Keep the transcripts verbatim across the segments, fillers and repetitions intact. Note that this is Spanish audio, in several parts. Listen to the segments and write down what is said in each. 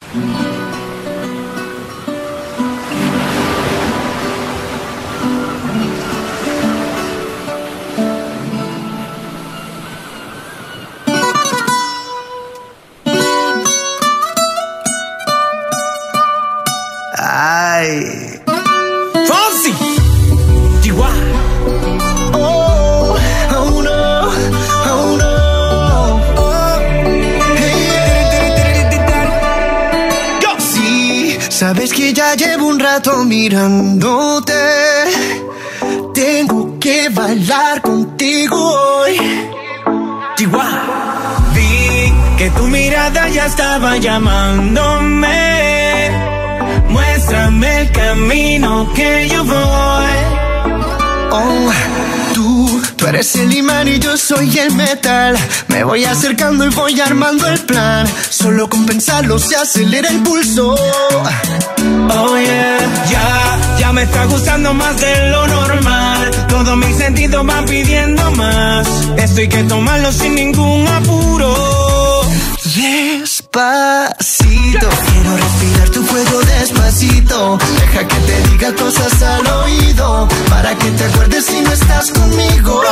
Ay, Fonsi, Chihuahua. oh, oh no, oh no, oh. Hey. Go. Sí, sabes que ya llevo un rato mirándote. Tengo que bailar contigo hoy. Chihuahua. Vi que tu mirada ya estaba llamándome. Muéstrame el camino que yo voy. Oh, tú, tú eres el imán y yo soy el metal. Me voy acercando y voy armando el plan. Solo con pensarlo se acelera el pulso. Oh yeah, ya, ya me está gustando más de lo normal. Todos mis sentidos van pidiendo más. Esto hay que tomarlo sin ningún apuro. Despacito, quiero respirar tu fuego despacito. Deja que te diga cosas al oído, para que te acuerdes si no estás conmigo.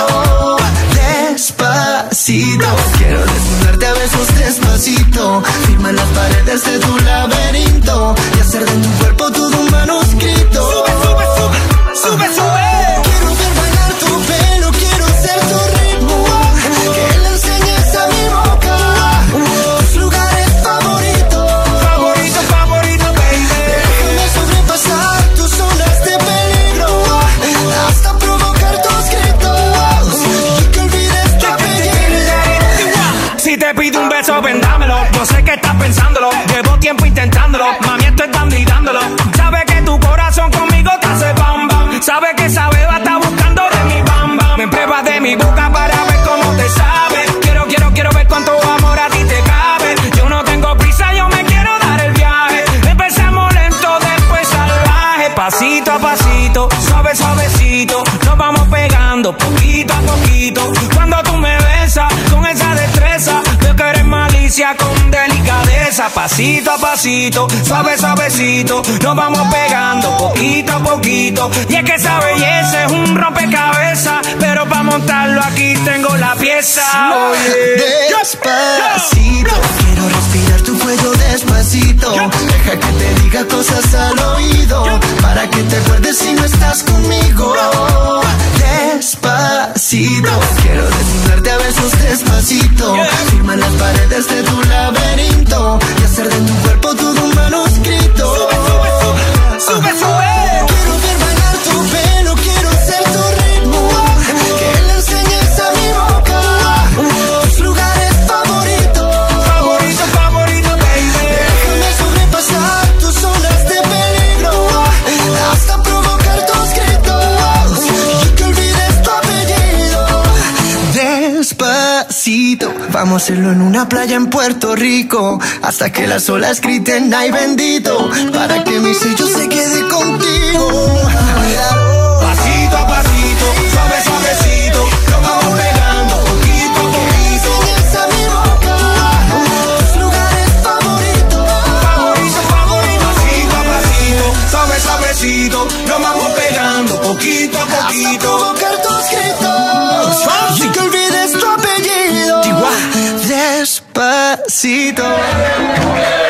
Despacito, quiero desnudarte a besos despacito. Firma las paredes de tu laberinto y hacer de tu cuerpo todo un manuscrito. Sube, sube, sube, sube, sube. Quiero ver bailar tu pelo, quiero ser tu ritmo. Que le enseñes a mi boca tus lugares favoritos. Favorito, favorito, baby. Déjame sobrepasar tus zonas de peligro, hasta provocar tus gritos y que olvides tu apellido. Si te pido un beso, vendámelo. Yo sé que estás pensándolo. Llevo tiempo intentándolo. Mami, esto es dando y dándolo. Sabe que tu corazón conmigo te hace bam bam. Sabe que esa beba está buscando de mi bam bam. Me pruebas de mi boca para ver cómo te sabe. Quiero, quiero, quiero ver cuánto amor a ti te cabe. Yo no tengo prisa, yo me quiero dar el viaje. Empezamos lento, después salvaje. Pasito a pasito, suave, suavecito. Nos vamos pegando poquito a poquito. Cuando tú me besas con esa destreza, veo que eres malicia con delicadeza. Pasito a pasito, suave, suavecito. Nos vamos pegando poquito a poquito. Y es que esa belleza es un rompecabezas, pero para montarlo aquí tengo la pieza. Oye, Despacito, quiero respirar tu cuello despacito. Deja que te diga cosas al oído, para que te acuerdes si no estás conmigo. Despacito, quiero desnudarte a besos despacito. Firma las paredes de tu laberinto y hacer de tu cuerpo todo un manuscrito. Sube, sube, sube, sube, sube. Quiero ver bailar tu pelo, quiero ser tu ritmo. Que le enseñes a mi boca tus lugares favoritos. Favorito, favorito, baby. Déjame sobrepasar tus zonas de peligro, hasta provocar tus gritos y que olvides tu apellido. Despacito, vamos a hacerlo en una playa en Puerto Rico, hasta que las olas griten ay bendito, para que mi sello se quede contigo. Pasito a pasito, suave, suavecito. Nos vamos pegando poquito a poquito. Enseñas a mi boca tus lugares favoritos. Favorito, favorito. Pasito a pasito, suave, suavecito. Nos vamos pegando poquito a Hasta poquito. provocar tus gritos y que olvides tu apellido. Chihuahua. Despacito.